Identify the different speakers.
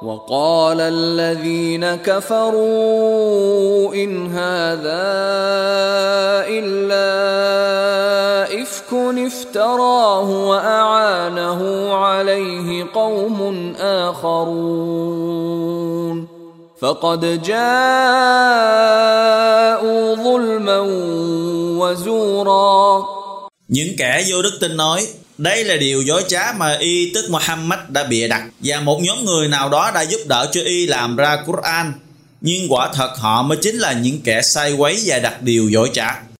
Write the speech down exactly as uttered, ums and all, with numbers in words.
Speaker 1: وقال الذين كفروا إن هذا إلا إفك افتراه وأعانه عليه قوم آخرون فقد جاءوا ظلما وزورا.
Speaker 2: Những kẻ vô đức tin nói, đây là điều dối trá mà y tức Muhammad đã bịa đặt, và một nhóm người nào đó đã giúp đỡ cho y làm ra Quran, nhưng quả thật họ mới chính là những kẻ sai quấy và đặt điều dối trá.